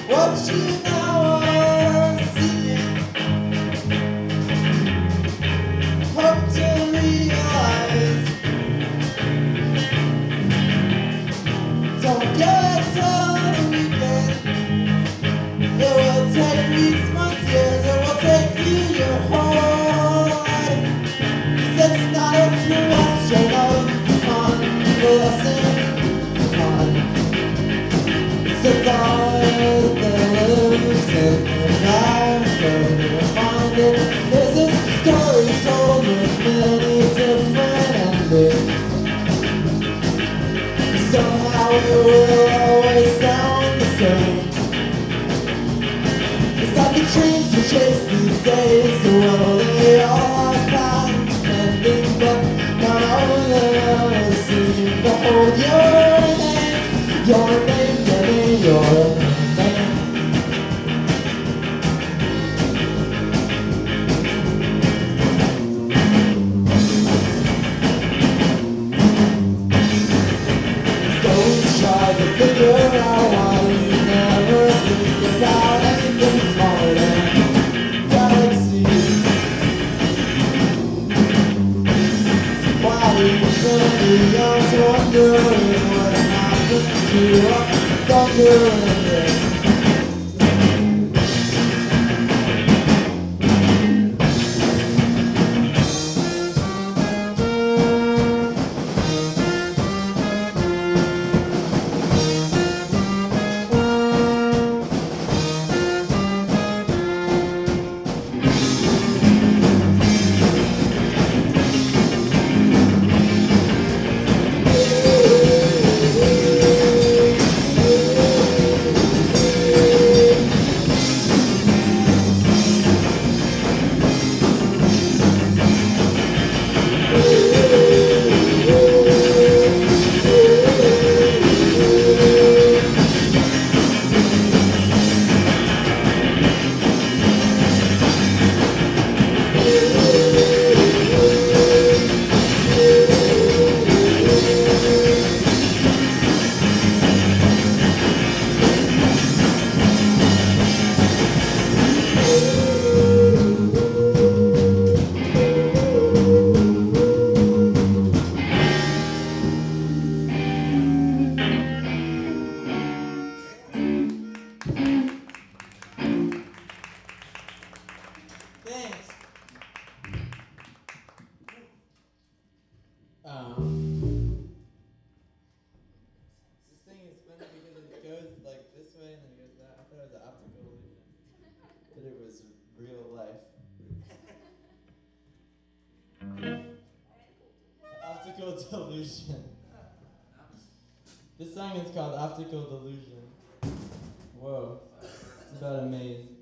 what you now are seeking. Hope to realize. Don't get till the weekend. It will take weeks, months, years. It will take you your whole life. 'Cause it's not a question of fun. Listen, fun. It's a thought that lives in the life where you find it. There's a story told with many different endings. Somehow it will always sound the same. It's like the dreams we chase these days. Well, they all are fast spending, but not all of them ever seem to hold your name, your name, your name, your name. Try to figure out why you never think about anything smaller than galaxies. Why you spend your young wondering what happened to us, thunder and rain. Thanks. This thing is funny because it goes like this way and then it goes that. I thought it was an optical illusion, but it was real life. Optical delusion. This song is called Optical Delusion. Whoa, it's about a maze.